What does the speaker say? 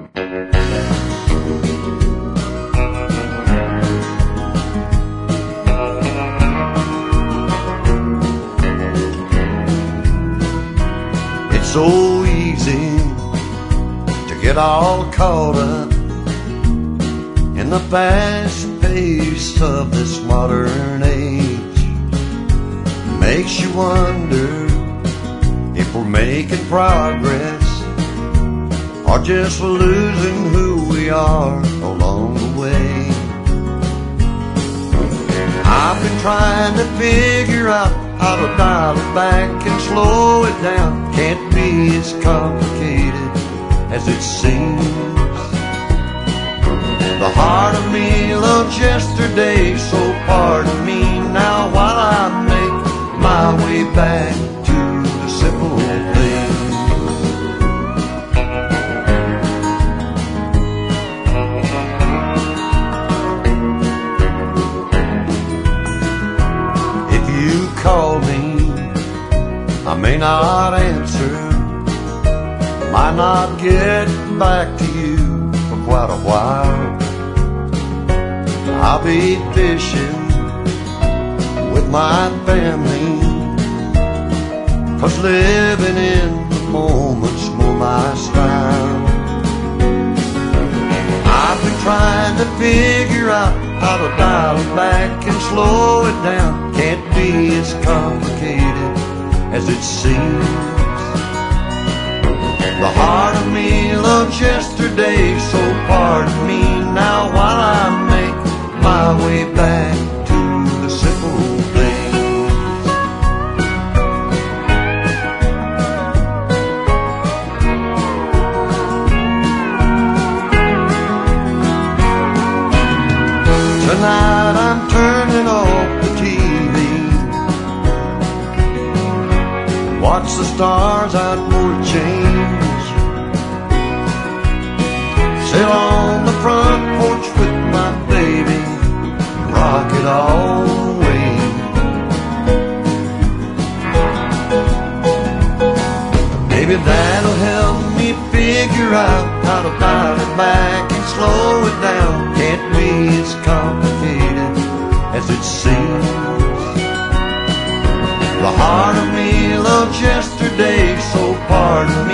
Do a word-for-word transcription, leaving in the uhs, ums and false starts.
It's so easy to get all caught up in the fast pace of this modern age. Makes you wonder if we're making progress or just losing who we are along the way. I've been trying to figure out how to dial it back and slow it down. Can't be as complicated as it seems. The heart of me loves yesterday, so pardon me now while I make my way back to the simple things. If you call me, I may not answer, might not get back to you for quite a while. I'll be fishing with my family, 'cause living in the moment's more my style. I've been trying to figure out how to dial it back and slow it down. Can't be as complicated as it seems. The heart of me loves yesterday, so pardon me now while I make my way back to the simple things. Tonight I'm turning off the T V, watch the stars out for a change, sit on the front porch with my baby, rock it all the way. Maybe that'll help me figure out how to dial it back and slow it down. Can't be as complicated as it seems. The heart of me loves yesterday, so pardon